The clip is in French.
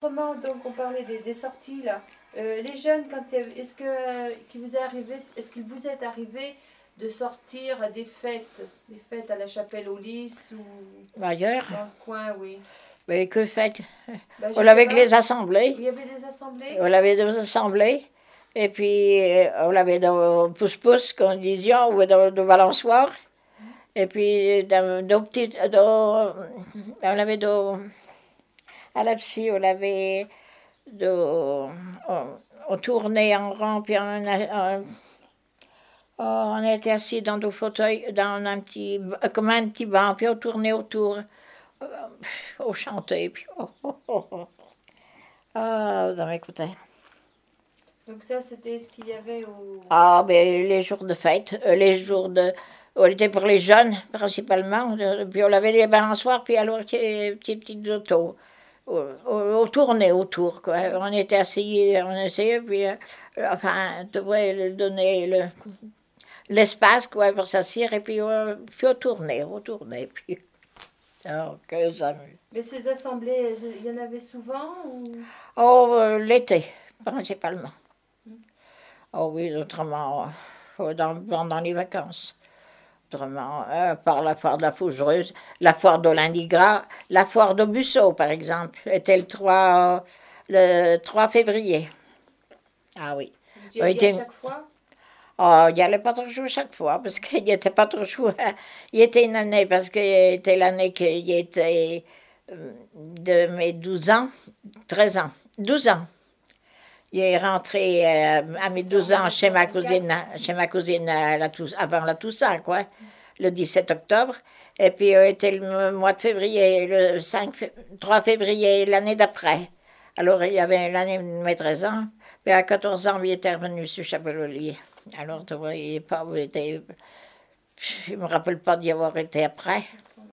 comment, donc on parlait des sorties là. Les jeunes, qu'il vous est arrivé de sortir à des fêtes à la Chapelle aux Lys ou Ailleurs? dans le coin, oui. Mais que faites? Ben, On avait que les assemblées. Il y avait des assemblées? On avait des assemblées. Et puis, on avait des pousse-pousse, comme nous disions, ou de balançoires. Et puis, on avait à la psy, on avait on tournait en rond, puis on était assis dans nos fauteuils, comme un petit banc, puis on tournait autour, on chantait, puis vous avez écouté. Donc ça, c'était ce qu'il y avait au... Ah, ben les jours de fête, on était pour les jeunes, principalement, puis on avait des balançoires, puis alors des petites autos. On tournait autour, quoi. On était assis, on essayait, puis enfin, tu vois, donner l'espace, quoi, pour s'asseoir, et puis on tournait, puis... Oh, que ça amuse. Mais ces assemblées, il y en avait souvent ou... Oh, l'été, principalement. Oh oui, autrement, pendant les vacances. Autrement, par la foire de la Fougereuse, la foire d'Olindigras, la foire de Busseau, par exemple, était le 3 février. Ah oui. Vous y alliez à chaque fois? Oh, il n'y allait pas trop chaud chaque fois, parce qu'il n'était pas trop chaud. Il était une année, parce qu'il était l'année qu'il était de mes 12 ans, 13 ans, 12 ans. Il est rentré à mes 12 ans chez ma cousine avant la Toussaint, quoi, le 17 octobre. Et puis, était le mois de février, le 3 février, l'année d'après. Alors, il y avait l'année de mes 13 ans. Puis, à 14 ans, il était revenu sur Chapelle-Olier. Alors, tu vois, je ne me rappelle pas d'y avoir été après.